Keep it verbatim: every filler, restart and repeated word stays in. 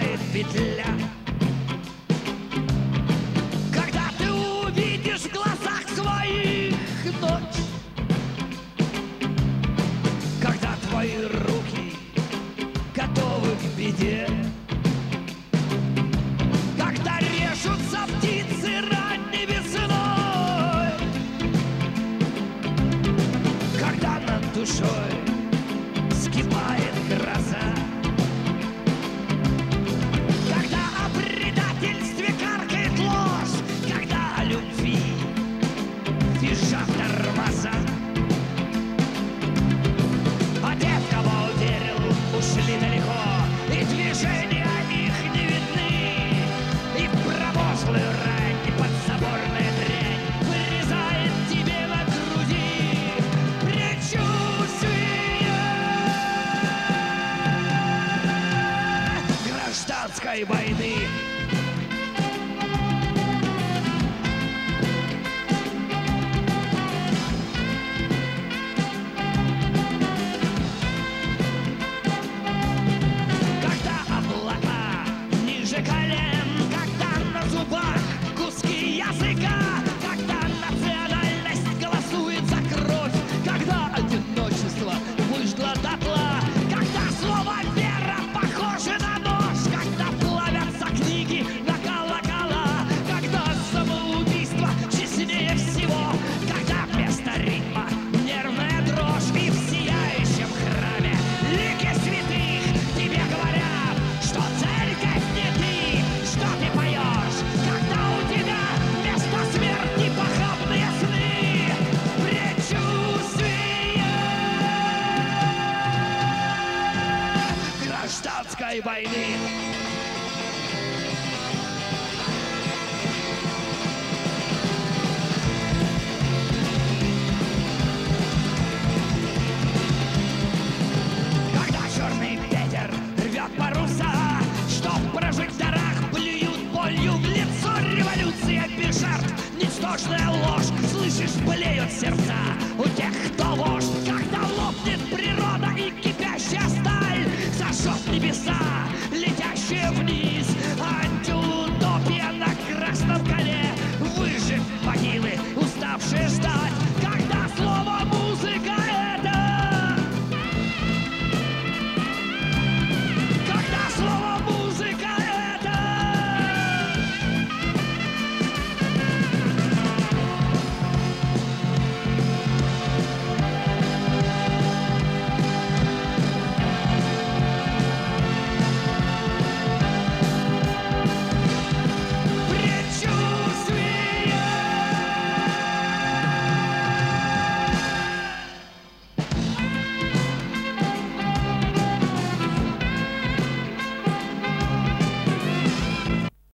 скрипает петля. Когда ты увидишь в глазах своих ночь, когда твои руки готовы к беде, когда режутся птицы ранней весной, когда над душой вскипает гроза, когда о предательстве каркает ложь, когда о любви визжат тормоза. А те, в кого верил, ушли далеко, и движения их не видны, и промозглую рань, и подзаборная дрянь вырезает тебе на груди предчувствие гражданской войны. Колен, когда на зубах куски языка, когда национальность голосует за кровь, когда одиночество выжгло дотла, когда слово «вера» похоже на нож, когда плавятся книги на колокола, когда самоубийство честнее всего, когда вместо ритма нервная дрожь, и в сияющем храме лики святых тебе говорят, что церковь не ты, что ты поешь, когда у тебя вместо смерти похабные сны, предчувствие гражданской войны. Когда черный ветер рвет паруса, что в прожекторах плюют болью в лицо, революция без жертв, ничтожная ложь, слышишь, болеют сердца у тех, кто вождь, когда лопнет природа и кипящая сталь зажжет небеса.